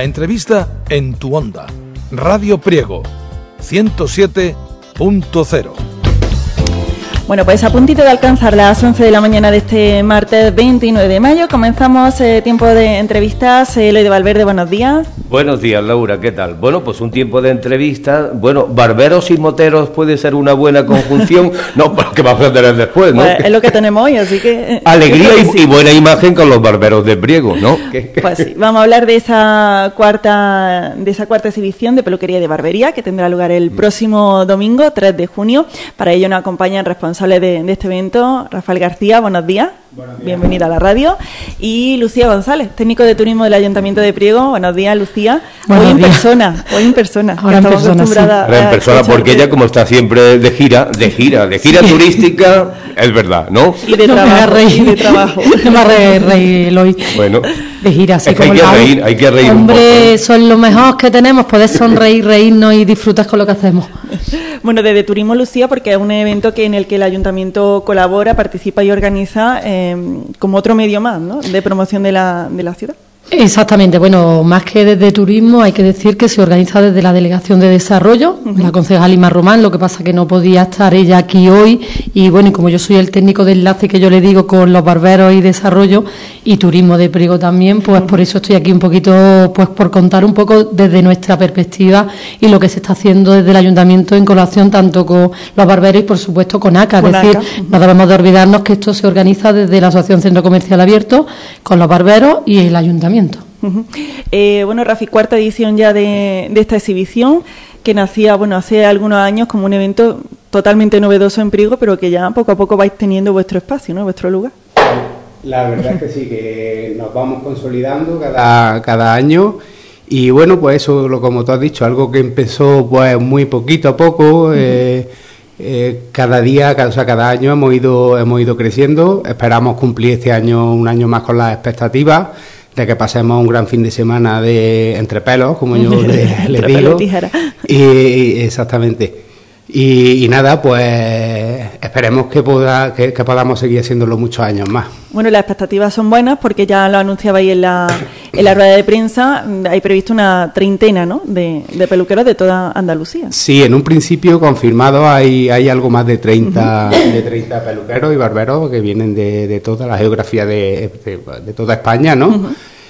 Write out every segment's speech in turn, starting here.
La entrevista en tu onda. Radio Priego 107.0. Bueno, pues a puntito de alcanzar las 11 de la mañana de este martes 29 de mayo, comenzamos tiempo de entrevistas. Eloy de Valverde, buenos días. Buenos días, Laura, ¿qué tal? Bueno, pues un tiempo de entrevistas. Bueno, barberos y moteros puede ser una buena conjunción. No, pero ¿qué vamos a tener después, no? Pues es lo que tenemos hoy, así que... Alegría y buena imagen con los barberos de Priego, ¿no? Pues sí, vamos a hablar de esa cuarta exhibición de peluquería y de barbería que tendrá lugar el próximo domingo, 3 de junio. Para ello nos acompañan responsables de este evento, Rafael García, buenos días. Buenos días. Bienvenida a la radio. Y Lucía González, técnico de turismo del Ayuntamiento de Priego. Buenos días, Lucía. Hoy en persona. Ahora en persona, sí. Ahora en persona, porque ella, como está siempre de gira sí. Turística, es verdad, ¿no? Y de trabajo. No me haga reír, Eloy. Bueno. De gira, así es que como hay que reír. Hombre, eso es lo mejor que tenemos, poder sonreír, reírnos y disfrutar con lo que hacemos. Bueno, desde Turismo Lucía, porque es un evento en el que el Ayuntamiento colabora, participa y organiza como otro medio más, ¿no?, de promoción de la ciudad. Exactamente, bueno, más que desde turismo hay que decir que se organiza desde la Delegación de Desarrollo, la concejal Ima Román, lo que pasa que no podía estar ella aquí hoy y bueno, y como yo soy el técnico de enlace que yo le digo con los barberos y desarrollo y turismo de Priego también, pues por eso estoy aquí un poquito, pues por contar un poco desde nuestra perspectiva y lo que se está haciendo desde el Ayuntamiento en colaboración tanto con los barberos y por supuesto con ACA, es decir, no debemos de olvidarnos que esto se organiza desde la Asociación Centro Comercial Abierto con los barberos y el Ayuntamiento. Bueno, Rafi, cuarta edición ya de esta exhibición que nacía, bueno, hace algunos años como un evento totalmente novedoso en Priego, pero que ya poco a poco vais teniendo vuestro espacio, ¿no?, vuestro lugar. La verdad es que sí, que nos vamos consolidando cada año y bueno, pues eso, como tú has dicho, algo que empezó pues muy poquito a poco. Cada día, cada año hemos ido creciendo. Esperamos cumplir este año un año más con las expectativas de que pasemos un gran fin de semana de entre pelos, como yo le digo. Y exactamente. Y nada, pues esperemos que podamos seguir haciéndolo muchos años más. Bueno, las expectativas son buenas porque ya lo anunciabais en la rueda de prensa, hay previsto una treintena, ¿no?, de peluqueros de toda Andalucía. Sí, en un principio confirmado hay algo más de 30 peluqueros y barberos que vienen de toda la geografía de toda España, ¿no?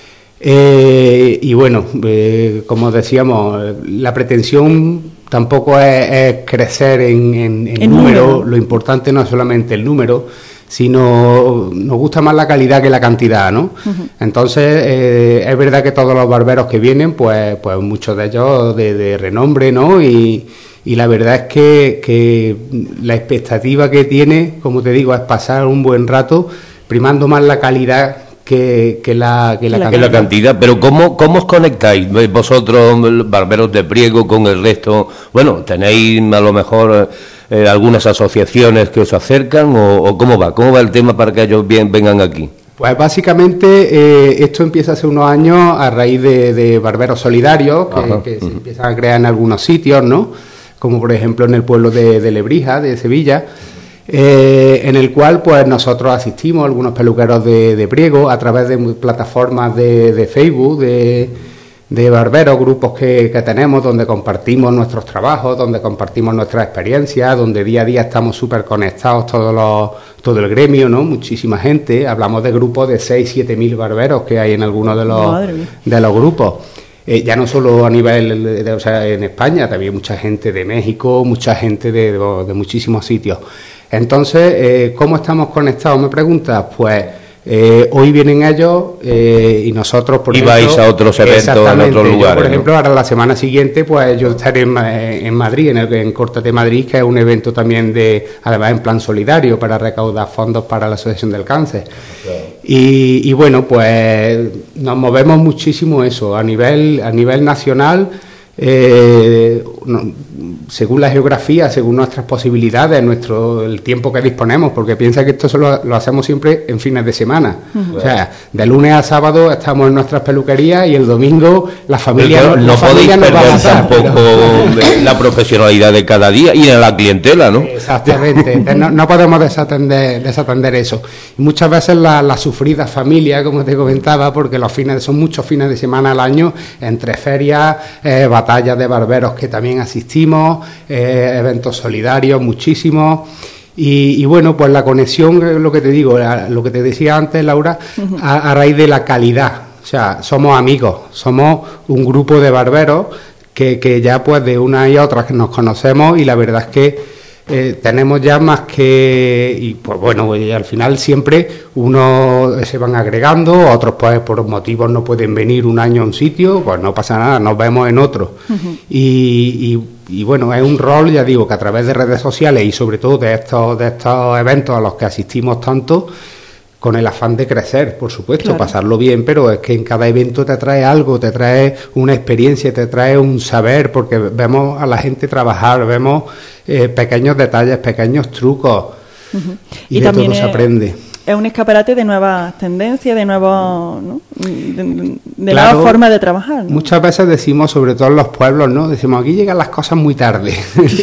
Y bueno, como decíamos, la pretensión tampoco es crecer en número. Lo importante no es solamente el número, sino nos gusta más la calidad que la cantidad, ¿no? Entonces, es verdad que todos los barberos que vienen, pues muchos de ellos de renombre, ¿no? Y la verdad es que la expectativa que tiene, como te digo, es pasar un buen rato, primando más la calidad que la cantidad. Pero ¿cómo os conectáis vosotros, barberos de Priego, con el resto? Bueno, ¿tenéis a lo mejor algunas asociaciones que os acercan o cómo va el tema para que ellos vengan aquí? Pues básicamente esto empieza hace unos años a raíz de barberos solidarios que se empiezan a crear en algunos sitios, ¿no?, como por ejemplo en el pueblo de Lebrija, de Sevilla, en el cual pues nosotros asistimos, algunos peluqueros de Priego, a través de plataformas de Facebook, de barberos, grupos que tenemos, donde compartimos nuestros trabajos, donde compartimos nuestras experiencias, donde día a día estamos súper conectados todo el gremio, ¿no? Muchísima gente, hablamos de grupos de 6-7 mil barberos que hay en algunos de los grupos. Ya no solo a nivel o sea, en España, también mucha gente de México, mucha gente de muchísimos sitios. Entonces, ¿cómo estamos conectados? Me preguntas, pues hoy vienen ellos y nosotros, por ejemplo... Y vais a otros eventos en otros lugares. Por ejemplo, ahora la semana siguiente, pues yo estaré en Madrid, en Córtate Madrid, que es un evento también además en plan solidario, para recaudar fondos para la Asociación del Cáncer. Okay. Y bueno, pues nos movemos muchísimo eso, a nivel nacional. según la geografía, según nuestras posibilidades, el tiempo que disponemos, porque piensa que esto solo lo hacemos siempre en fines de semana. O sea, de lunes a sábado estamos en nuestras peluquerías y el domingo la familia no podéis perder tampoco la profesionalidad de cada día y de la clientela, ¿no? Exactamente, no podemos desatender eso. Y muchas veces la sufrida familia, como te comentaba, porque son muchos fines de semana al año, entre ferias, batallas de barberos que también asistimos, eventos solidarios, muchísimos. Y bueno, pues la conexión, lo que te digo, lo que te decía antes, Laura, a raíz de la calidad. O sea, somos amigos, somos un grupo de barberos que ya pues de una y otra que nos conocemos, y la verdad es que tenemos ya más que, y pues bueno, y al final siempre unos se van agregando, otros pues por motivos no pueden venir un año a un sitio, pues no pasa nada, nos vemos en otro. Y bueno, es un rol, ya digo, que a través de redes sociales y sobre todo de estos eventos a los que asistimos tanto, con el afán de crecer, por supuesto, claro, pasarlo bien, pero es que en cada evento te trae algo, te trae una experiencia, te trae un saber, porque vemos a la gente trabajar, vemos pequeños detalles, pequeños trucos, y de todo se aprende. Es un escaparate de nuevas tendencias, de nuevos, ¿no? de claro, nuevas formas de trabajar, ¿no? Muchas veces decimos, sobre todo en los pueblos, ¿no? Decimos, aquí llegan las cosas muy tarde.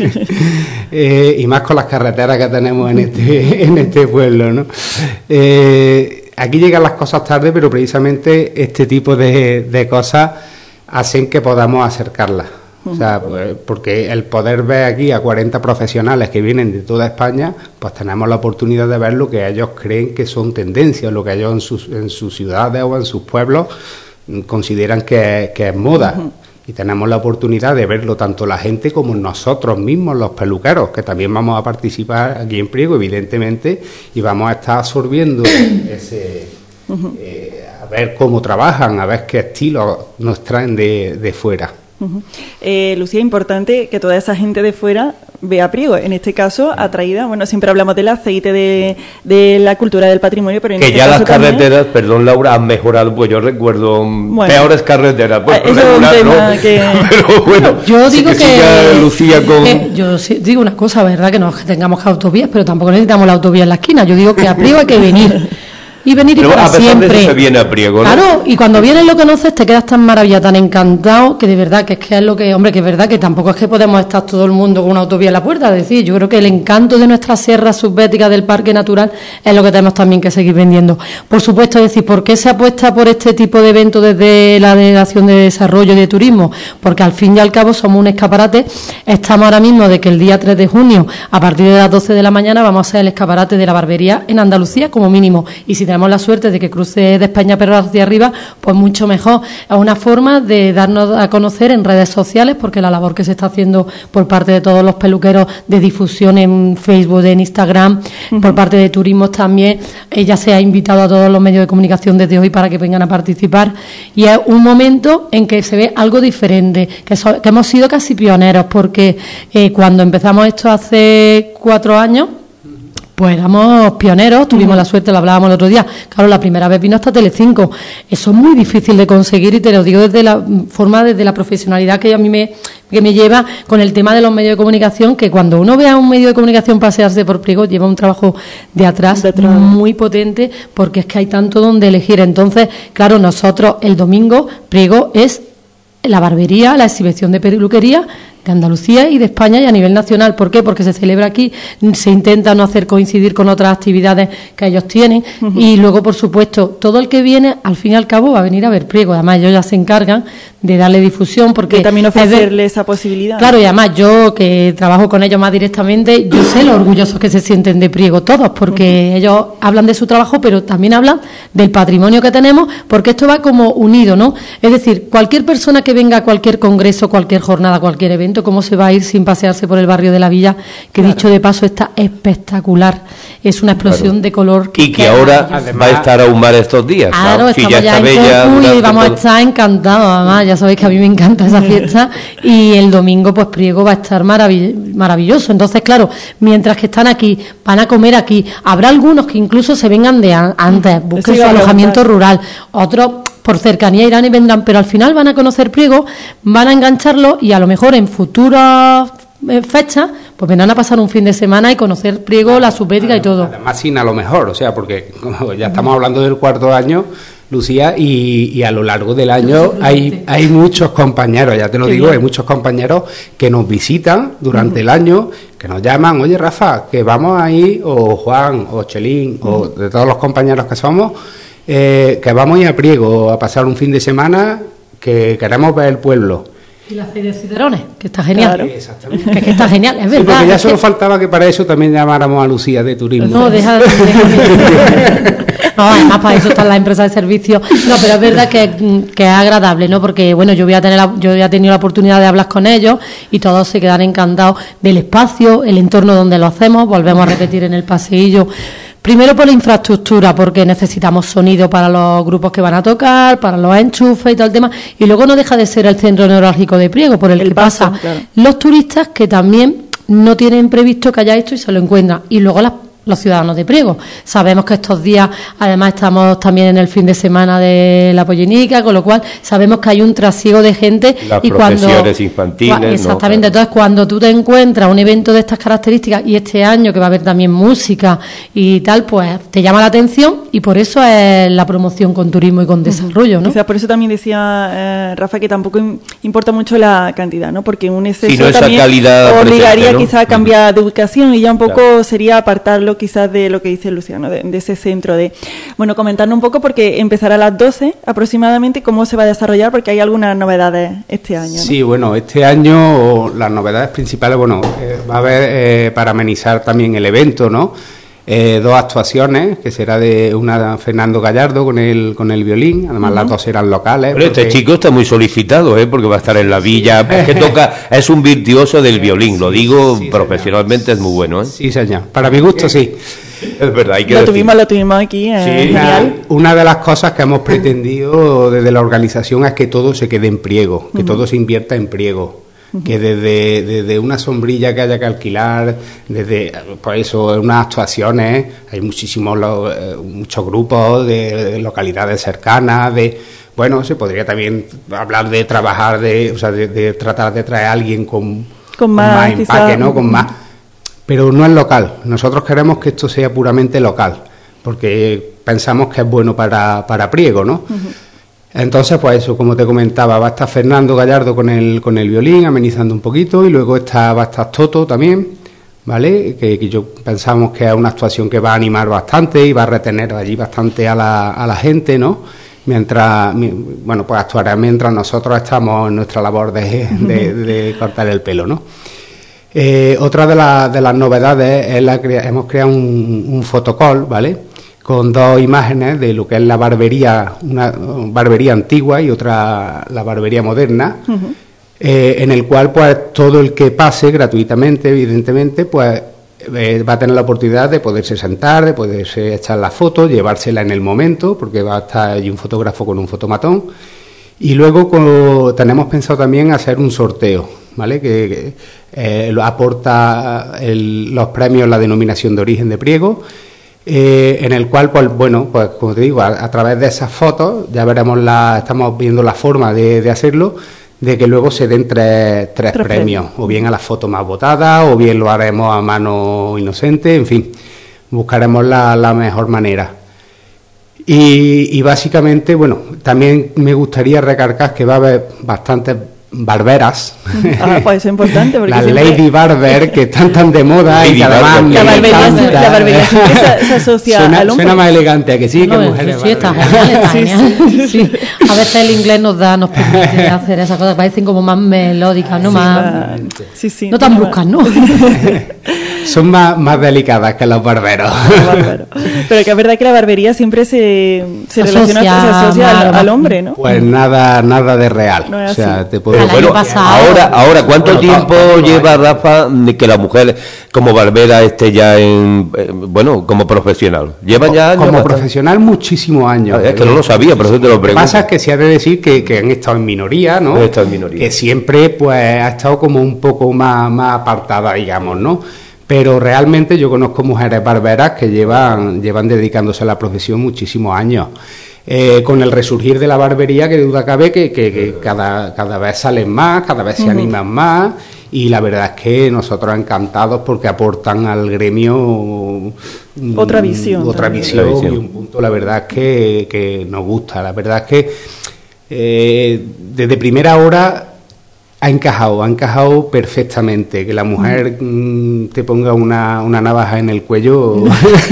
Y más con las carreteras que tenemos en este pueblo, ¿no? Aquí llegan las cosas tarde, pero precisamente este tipo de cosas hacen que podamos acercarlas. O sea, pues, porque el poder ver aquí a 40 profesionales que vienen de toda España, pues tenemos la oportunidad de ver lo que ellos creen que son tendencias, lo que ellos en sus ciudades o en sus pueblos consideran que es moda. Y tenemos la oportunidad de verlo tanto la gente como nosotros mismos, los peluqueros, que también vamos a participar aquí en Priego, evidentemente, y vamos a estar absorbiendo a ver cómo trabajan, a ver qué estilos nos traen de fuera. Lucía, importante que toda esa gente de fuera vea Priego, en este caso atraída, bueno, siempre hablamos del aceite, de la cultura del patrimonio, pero en que este ya caso las carreteras, también, perdón Laura, han mejorado, pues yo recuerdo peores carreteras, pues eso regular, es un tema ¿no? que... Pero bueno, yo digo que Lucía con... yo digo una cosa, verdad, que no tengamos que autovías, pero tampoco necesitamos la autovía en la esquina. Yo digo que a Priego hay que venir. Y venir pero y para a pesar siempre. De eso se viene a Priego, ¿no? Claro, y cuando vienes lo conoces, te quedas tan maravillado, tan encantado, que de verdad que es lo que, hombre, que es verdad que tampoco es que podemos estar todo el mundo con una autovía en la puerta. Es decir, yo creo que el encanto de nuestra sierra subbética del Parque Natural es lo que tenemos también que seguir vendiendo. Por supuesto, es decir, ¿por qué se apuesta por este tipo de eventos desde la Delegación de Desarrollo y de Turismo? Porque al fin y al cabo somos un escaparate. Estamos ahora mismo de que el día 3 de junio, a partir de las 12 de la mañana, vamos a ser el escaparate de la barbería en Andalucía, como mínimo. Y si tenemos la suerte de que cruce de España pero hacia arriba, pues mucho mejor. Es una forma de darnos a conocer en redes sociales, porque la labor que se está haciendo por parte de todos los peluqueros de difusión en Facebook, en Instagram, por parte de turismos también, ya se ha invitado a todos los medios de comunicación desde hoy para que vengan a participar, y es un momento en que se ve algo diferente, que hemos sido casi pioneros, porque cuando empezamos esto hace 4 años, pues éramos pioneros, tuvimos la suerte, lo hablábamos el otro día. Claro, la primera vez vino hasta Telecinco. Eso es muy difícil de conseguir, y te lo digo desde la forma, desde la profesionalidad que a mí me lleva con el tema de los medios de comunicación, que cuando uno ve a un medio de comunicación pasearse por Priego, lleva un trabajo de atrás muy potente, porque es que hay tanto donde elegir. Entonces, claro, nosotros el domingo, Priego es la barbería, la exhibición de peluquería de Andalucía y de España y a nivel nacional. ¿Por qué? Porque se celebra aquí, se intenta no hacer coincidir con otras actividades que ellos tienen, y luego, por supuesto, todo el que viene, al fin y al cabo, va a venir a ver Priego. Además, ellos ya se encargan de darle difusión, porque y también ofrecerle esa posibilidad. Claro, y además yo, que trabajo con ellos más directamente, yo sé lo orgullosos que se sienten de Priego todos, porque ellos hablan de su trabajo, pero también hablan del patrimonio que tenemos, porque esto va como unido, ¿no? Es decir, cualquier persona que venga a cualquier congreso, cualquier jornada, cualquier evento, ¿cómo se va a ir sin pasearse por el barrio de la Villa? Que dicho de paso está espectacular. Es una explosión de color. Y que ahora va a estar aún más estos días. Claro, ¿no? estamos Si ya en Corpus y vamos a estar encantados. Además, ya sabéis que a mí me encanta esa fiesta, y el domingo pues Priego va a estar maravilloso. Entonces, claro, mientras que están aquí, van a comer aquí. Habrá algunos que incluso se vengan de antes, busquen su alojamiento rural. Otros por cercanía irán y vendrán, pero al final van a conocer Priego, van a engancharlo y a lo mejor en futuras fechas pues vendrán a pasar un fin de semana y conocer Priego, la subética y todo. Además sin a lo mejor, o sea, porque como ya estamos hablando del cuarto año, Lucía, y a lo largo del año hay muchos compañeros, ya te lo digo, hay muchos compañeros que nos visitan durante el año, que nos llaman, oye Rafa, que vamos ahí, o Juan, o Chelín, o de todos los compañeros que somos, que vamos a ir a Priego a pasar un fin de semana, que queremos ver el pueblo. Y la feria de Ciderones, que está genial. Claro. Exactamente. Que está genial, es Sí, verdad. porque ya solo faltaba que para eso también llamáramos a Lucía de turismo. No, deja. No, además para eso están las empresas de servicios. No, pero es verdad que es agradable, ¿no? Porque, bueno, yo ya he tenido la oportunidad de hablar con ellos y todos se quedan encantados del espacio, el entorno donde lo hacemos. Volvemos a repetir en el paseillo. Primero por la infraestructura, porque necesitamos sonido para los grupos que van a tocar, para los enchufes y todo el tema. Y luego no deja de ser el centro neurálgico de Priego, por el que pasan los turistas que también no tienen previsto que haya esto y se lo encuentran. Y luego los ciudadanos de Priego. Sabemos que estos días, además, estamos también en el fin de semana de la Pollenica, con lo cual sabemos que hay un trasiego de gente. Las y procesiones infantiles. Exactamente. ¿No? Entonces, cuando tú te encuentras un evento de estas características, y este año que va a haber también música y tal, pues te llama la atención, y por eso es la promoción con turismo y con desarrollo, ¿no? O sea, por eso también decía Rafa que tampoco importa mucho la cantidad, ¿no? Porque un exceso Si no, esa también calidad obligaría presente, ¿no? quizá a cambiar de ubicación, y ya un poco sería apartarlo quizás de lo que dice Luciano, de ese centro de... Bueno, comentando un poco, porque empezará a las 12 aproximadamente, cómo se va a desarrollar, porque hay algunas novedades este año, ¿no? Sí, bueno, este año las novedades principales, bueno, va a haber para amenizar también el evento, ¿no? Dos actuaciones, que será de una Fernando Gallardo con el violín, además las dos serán locales. Pero este chico está muy solicitado, porque va a estar en la villa, es que es un virtuoso del violín, lo digo sí, profesionalmente, señor. Es muy bueno, ¿eh? Sí, señor, para mi gusto sí. Es verdad, hay que Lo decir. tuvimos aquí, Sí. genial. Una de las cosas que hemos pretendido desde la organización es que todo se quede en Priego, que todo se invierta en Priego. Que desde una sombrilla que haya que alquilar, desde pues eso, unas actuaciones, hay muchos grupos de localidades cercanas, bueno, se podría también hablar de trabajar, de tratar de traer a alguien con más empaque, quizá, ¿no? Con más, pero no es local. Nosotros queremos que esto sea puramente local, porque pensamos que es bueno para Priego, ¿no? Entonces, pues eso, como te comentaba, va a estar Fernando Gallardo con el violín, amenizando un poquito, y luego va a estar Toto también, ¿vale? Que yo pensamos que es una actuación que va a animar bastante y va a retener allí bastante a la gente, ¿no? Bueno, pues actuará mientras nosotros estamos en nuestra labor de cortar el pelo, ¿no? Otra de las novedades es hemos creado un fotocall, ¿vale? Con dos imágenes de lo que es la barbería, una barbería antigua y otra la barbería moderna, en el cual pues todo el que pase gratuitamente, evidentemente, pues va a tener la oportunidad de poderse sentar, de poderse echar la foto, llevársela en el momento, porque va a estar allí un fotógrafo con un fotomatón. Y luego tenemos pensado también hacer un sorteo, ¿vale? Que aporta los premios la denominación de origen de Priego. En el cual, pues bueno, pues como te digo, a través de esas fotos ya veremos estamos viendo la forma de hacerlo, de que luego se den tres premios, o bien a la foto más votada, o bien lo haremos a mano inocente, en fin, buscaremos la mejor manera. Y básicamente, bueno, también me gustaría recalcar que va a haber bastantes barberas, Pues es importante, porque las siempre... Lady Barber, que están tan de moda y que además La barbería siempre se asocia al hombre. Suena más elegante, ¿a que sí? No, que mujeres sí, está barber. genial, está genial. Sí. A veces el inglés nos permite hacer esas cosas, parecen como más melódicas, ¿no? Más, Sí, no tan bruscas, ¿no? Son más delicadas que los barberos. Pero que es verdad que la barbería siempre se asocia al hombre, ¿no? Pues nada de real. No es o sea, así. te puedo... Bueno, ahora, ¿cuánto tiempo lleva Rafa de que la mujer como barbera esté ya como profesional? ¿Lleva ya años? Como profesional muchísimos años. Es que no lo sabía, por eso te lo pregunto. Lo que pasa es que se ha de decir que han estado en minoría, ¿no? Que siempre pues ha estado como un poco más apartada, digamos, ¿no? Pero realmente yo conozco mujeres barberas que llevan dedicándose a la profesión muchísimos años. con el resurgir de la barbería, que duda cabe que cada vez salen más, cada vez se animan más, y la verdad es que nosotros encantados porque aportan al gremio otra visión y un punto, la verdad es que nos gusta. La verdad es que desde primera hora ha encajado perfectamente. Que la mujer te ponga una navaja en el cuello bueno,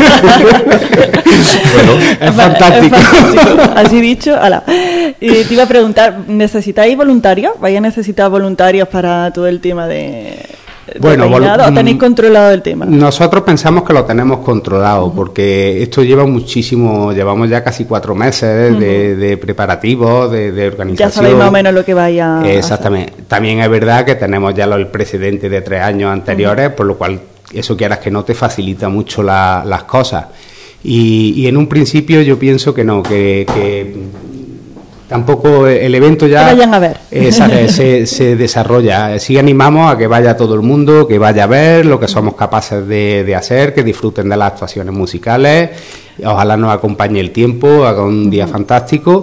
es fantástico. Así dicho, ala. Te iba a preguntar, ¿necesitáis voluntarios? ¿Vais a necesitar voluntarios para todo el tema de peinado, o tenéis controlado el tema? Nosotros pensamos que lo tenemos controlado, porque esto lleva muchísimo, llevamos ya casi 4 meses de preparativos, de organización. Ya sabéis más o menos lo que vaya exactamente. A hacer. También es verdad que tenemos ya el precedente de 3 años anteriores, por lo cual eso quieras que no te facilita mucho las cosas. Y en un principio yo pienso que no, que tampoco el evento ya vayan a ver. Se desarrolla. Sí animamos a que vaya todo el mundo, que vaya a ver lo que somos capaces de hacer, que disfruten de las actuaciones musicales. Ojalá nos acompañe el tiempo, haga un día fantástico.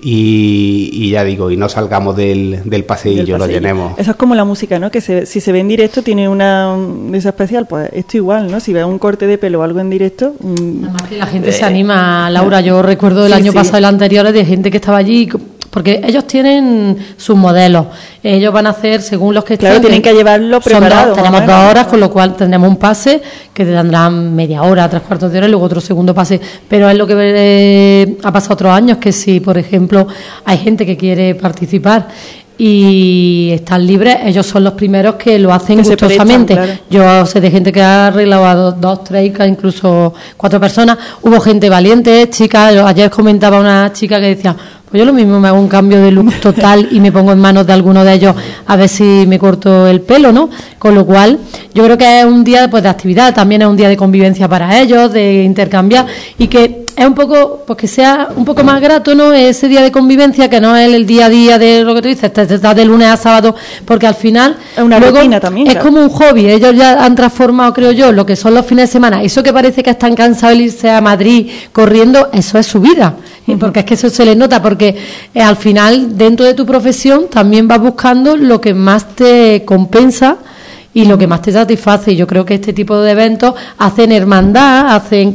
Y ya digo, y no salgamos del paseillo, lo llenemos. Eso es como la música, ¿no? Que si se ve en directo tiene una esa especial, pues esto igual, ¿no? Si ve un corte de pelo o algo en directo... Además que la gente se anima, Laura. Yo recuerdo el año pasado, el anterior, de gente que estaba allí... Porque ellos tienen sus modelos, ellos van a hacer según los que estén. Claro, tienen que llevarlo preparado. Tenemos 2 horas, con lo cual tendremos un pase que te tendrán media hora, 3/4 de hora y luego otro segundo pase. Pero es lo que ha pasado otros años, que si, por ejemplo, hay gente que quiere participar y están libres, ellos son los primeros que lo hacen gustosamente. Claro. Yo sé de gente que ha arreglado a 2, 3, incluso 4 personas. Hubo gente valiente, chicas. Ayer comentaba una chica que decía: pues yo lo mismo me hago un cambio de look total y me pongo en manos de alguno de ellos a ver si me corto el pelo, ¿no? Con lo cual, yo creo que es un día pues de actividad, también es un día de convivencia para ellos, de intercambiar, y que es un poco, pues que sea un poco más grato, ¿no? Ese día de convivencia, que no es el día a día de lo que tú dices, estás de lunes a sábado, porque al final es una rutina también, es como un hobby. Ellos ya han transformado, creo yo, lo que son los fines de semana. Eso que parece que están cansados de irse a Madrid corriendo, eso es su vida. Porque es que eso se les nota, porque al final, dentro de tu profesión, también vas buscando lo que más te compensa y lo que más te satisface. Y yo creo que este tipo de eventos hacen hermandad, hacen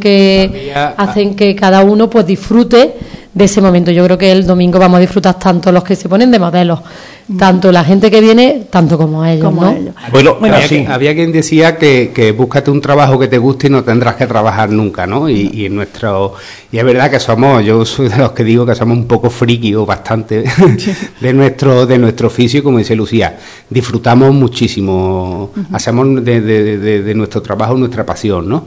que cada uno pues disfrute de ese momento. Yo creo que el domingo vamos a disfrutar tanto los que se ponen de modelos, tanto la gente que viene, tanto como ellos, ¿no? Ellos. Bueno, había quien decía que búscate un trabajo que te guste y no tendrás que trabajar nunca, ¿no? Y es verdad que yo soy de los que digo que somos un poco friki o bastante de nuestro oficio, y como dice Lucía, disfrutamos muchísimo, hacemos de nuestro trabajo nuestra pasión, ¿no?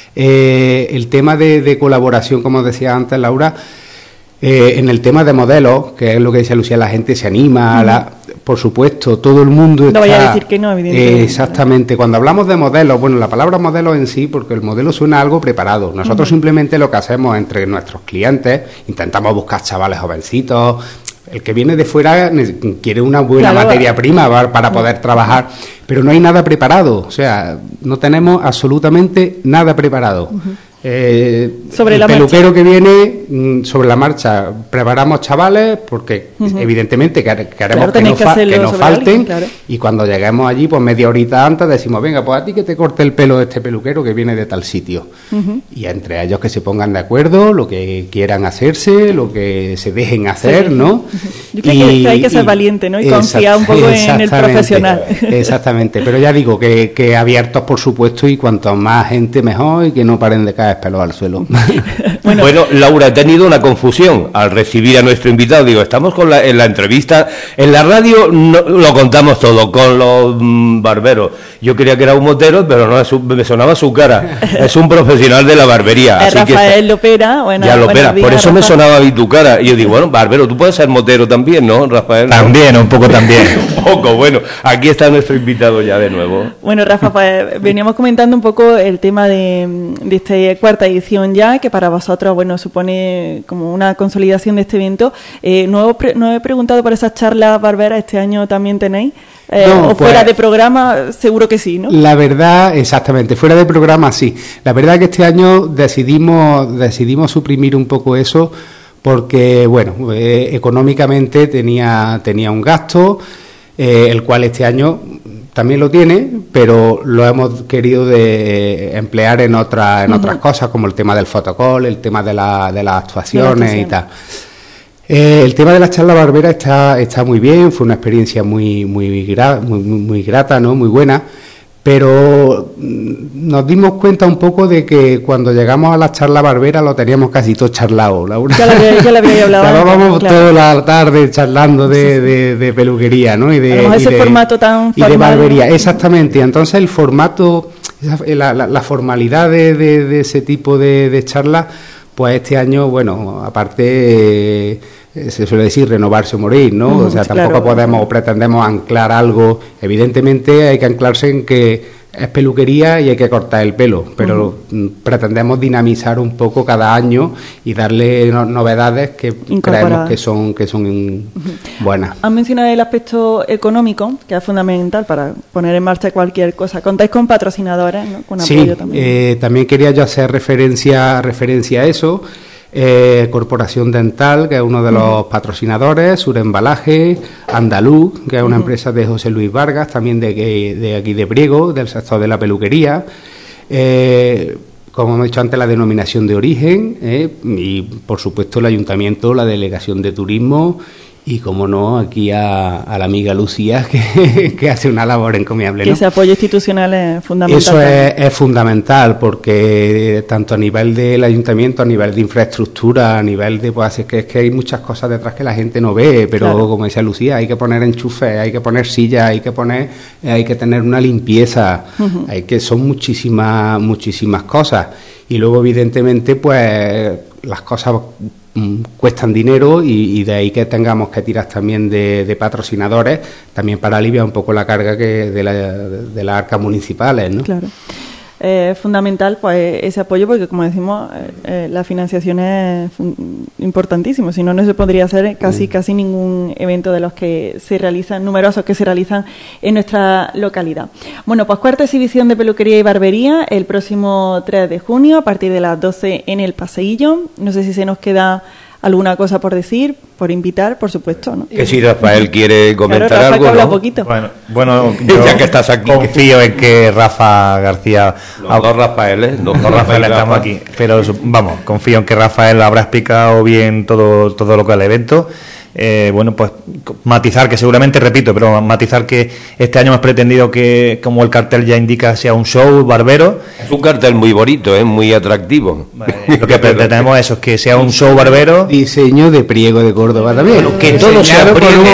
El tema de colaboración, como decía antes Laura, en el tema de modelos, que es lo que decía Lucía, la gente se anima, por supuesto, todo el mundo está... No vaya a decir que no, evidentemente. Exactamente. Cuando hablamos de modelos, bueno, la palabra modelo en sí, porque el modelo suena a algo preparado. Nosotros simplemente lo que hacemos entre nuestros clientes, intentamos buscar chavales jovencitos. El que viene de fuera quiere una buena materia prima para poder trabajar, pero no hay nada preparado. O sea, no tenemos absolutamente nada preparado. Sobre el peluquero que viene, sobre la marcha, preparamos chavales porque evidentemente queremos que no falten, y cuando lleguemos allí, pues media horita antes decimos: venga, pues a ti que te corte el pelo de este peluquero que viene de tal sitio. Y entre ellos que se pongan de acuerdo, lo que quieran hacerse, lo que se dejen hacer, ¿no? Yo creo que hay que ser valiente, ¿no? Y confiar un poco en el profesional. Exactamente, pero ya digo que abiertos, por supuesto, y cuanto más gente mejor, y que no paren de caer pelos al suelo. Bueno, Laura, he tenido una confusión al recibir a nuestro invitado. Digo, estamos en la entrevista, en la radio lo contamos todo, con los barberos. Yo creía que era un motero, pero no, me sonaba su cara. Es un profesional de la barbería. Así Rafael Lopera. Ya Lopera, por eso me sonaba a mí tu cara. Y yo digo, bueno, barbero, tú puedes ser motero también, ¿no, Rafael? También, un poco también. Un poco, bueno, aquí está nuestro invitado ya de nuevo. Bueno, Rafa, pues veníamos comentando un poco el tema de esta cuarta edición ya, que para vosotros, bueno, supone como una consolidación de este evento. No he preguntado por esas charlas barberas, ¿este año también tenéis? No, o fuera de programa, seguro que sí, ¿no? La verdad, exactamente, fuera de programa sí. La verdad que este año decidimos suprimir un poco eso, porque, bueno, económicamente tenía un gasto, el cual este año también lo tiene, pero lo hemos querido emplear en otras cosas, como el tema del fotocall, el tema de las actuaciones y tal. El tema de la charla barbera está muy bien, fue una experiencia muy grata, ¿no? Muy buena, pero nos dimos cuenta un poco de que cuando llegamos a la charla barbera lo teníamos casi todo charlado. Ya lo había hablado. Estábamos toda la tarde charlando de peluquería, ¿no? Y de formato tan formal, de barbería, exactamente. Entonces el formato, la formalidad de ese tipo de charlas, pues este año, bueno, aparte se suele decir renovarse o morir, ¿no? O sea, tampoco podemos o pretendemos anclar algo. Evidentemente hay que anclarse en que es peluquería y hay que cortar el pelo, pero pretendemos dinamizar un poco cada año y darle novedades que creemos que son buenas. Han mencionado el aspecto económico, que es fundamental para poner en marcha cualquier cosa. Contáis con patrocinadores, ¿no? Con apoyo también. También quería yo hacer referencia a eso. Corporación Dental, que es uno de los patrocinadores, Surembalaje, Andaluz, que es una empresa de José Luis Vargas, también de aquí de Priego, del sector de la peluquería, como hemos dicho antes, la denominación de origen, y por supuesto el Ayuntamiento, la Delegación de Turismo, y como no, aquí a la amiga Lucía, que hace una labor encomiable, ¿no? Que ese apoyo institucional es fundamental. Eso es fundamental, porque tanto a nivel del ayuntamiento, a nivel de infraestructura, a nivel de, pues, es que hay muchas cosas detrás que la gente no ve, pero como decía Lucía, hay que poner enchufes, hay que poner sillas, hay que tener una limpieza, son muchísimas cosas. Y luego, evidentemente, pues las cosas cuestan dinero y de ahí que tengamos que tirar también de patrocinadores, también para aliviar un poco la carga de las arcas municipales, ¿no? Claro. Fundamental pues ese apoyo, porque como decimos, la financiación es importantísimo, si no, no se podría hacer casi ningún evento de los que se realizan, numerosos que se realizan en nuestra localidad. Bueno, pues cuarta exhibición de peluquería y barbería el próximo 3 de junio a partir de las 12 en el Paseillo. No sé si se nos queda alguna cosa por decir, por invitar, por supuesto, ¿no? Que si Rafael quiere comentar Rafa, algo, ¿no? Poquito. Bueno, yo ya que estás aquí, confío en que Rafa García... Los dos Rafaeles estamos aquí, pero vamos, confío en que Rafael habrá explicado bien todo lo que es el evento. Pues matizar, que seguramente repito, pero matizar que este año hemos pretendido que, como el cartel ya indica, sea un show barbero. Es un cartel muy bonito, muy atractivo. Lo que pretendemos es que sea un show barbero. Diseño de Priego de Córdoba también. Bueno, que todo sea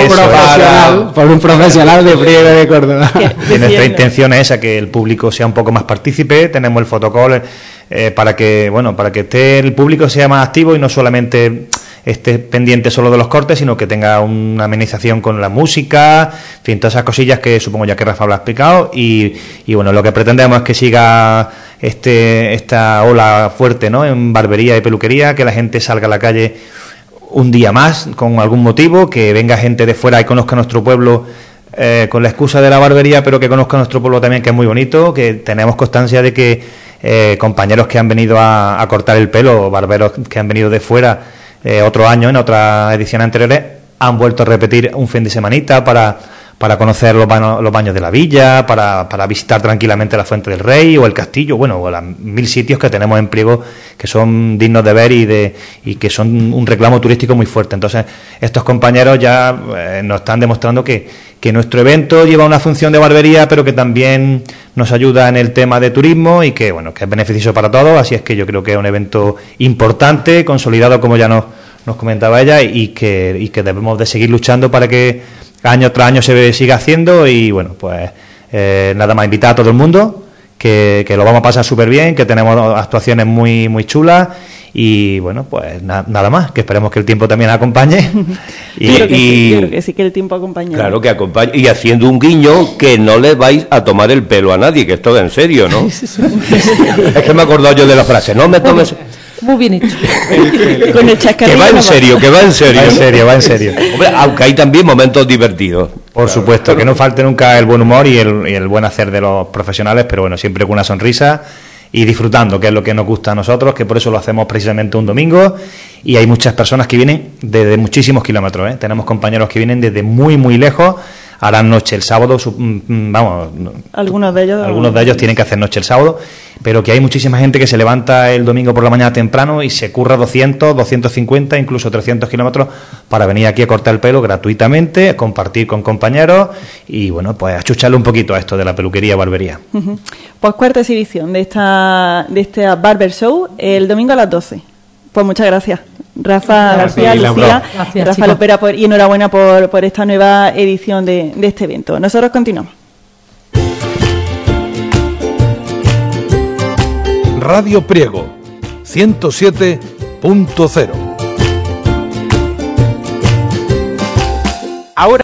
por un profesional de Priego de Córdoba. Y nuestra intención es esa, que el público sea un poco más partícipe. Tenemos el fotocall para que el público sea más activo y no solamente esté pendiente solo de los cortes, sino que tenga una amenización con la música, en fin, todas esas cosillas que supongo ya que Rafa lo ha explicado, y bueno, lo que pretendemos es que siga esta ola fuerte, ¿no?, en barbería y peluquería, que la gente salga a la calle un día más con algún motivo, que venga gente de fuera y conozca nuestro pueblo con la excusa de la barbería, pero que conozca nuestro pueblo también, que es muy bonito, que tenemos constancia de que compañeros que han venido a cortar el pelo, barberos que han venido de fuera otro año, en otras ediciones anteriores, han vuelto a repetir un fin de semanita para conocer los baños de la villa, para visitar tranquilamente la Fuente del Rey o el castillo, bueno, o los 1000 sitios que tenemos en Priego que son dignos de ver y que son un reclamo turístico muy fuerte. Entonces, estos compañeros ya nos están demostrando que nuestro evento lleva una función de barbería, pero que también nos ayuda en el tema de turismo y que, bueno, que es beneficioso para todos. Así es que yo creo que es un evento importante, consolidado, como ya nos comentaba ella, y que debemos de seguir luchando para que año tras año se siga haciendo. Y bueno, pues nada más, invitar a todo el mundo, que lo vamos a pasar súper bien, que tenemos actuaciones muy, muy chulas. Y bueno, pues nada más, que esperemos que el tiempo también acompañe. Creo que sí, que el tiempo acompaña. Claro que acompaña, y haciendo un guiño, que no le vais a tomar el pelo a nadie, que esto es en serio, ¿no? Es que me he acordado yo de la frase, no me tomes... Muy bien hecho. Con el que va en serio. Va en serio. Hombre, aunque hay también momentos divertidos. Por supuesto, que no falte nunca el buen humor y el buen hacer de los profesionales, pero bueno, siempre con una sonrisa y disfrutando, que es lo que nos gusta a nosotros, que por eso lo hacemos precisamente un domingo, y hay muchas personas que vienen desde muchísimos kilómetros, ¿eh? Tenemos compañeros que vienen desde muy, muy lejos, harán noche el sábado, vamos, algunos de ellos tienen que hacer noche el sábado, pero que hay muchísima gente que se levanta el domingo por la mañana temprano y se curra 200, 250, incluso 300 kilómetros para venir aquí a cortar el pelo gratuitamente, a compartir con compañeros y, bueno, pues a chucharle un poquito a esto de la peluquería, barbería. Pues cuarta exhibición de esta Barber Show, el domingo a las 12. Pues muchas gracias, Rafa García, Lucía, gracias, Rafa Lopera, y enhorabuena por esta nueva edición de este evento. Nosotros continuamos. Radio Priego 107.0. Ahora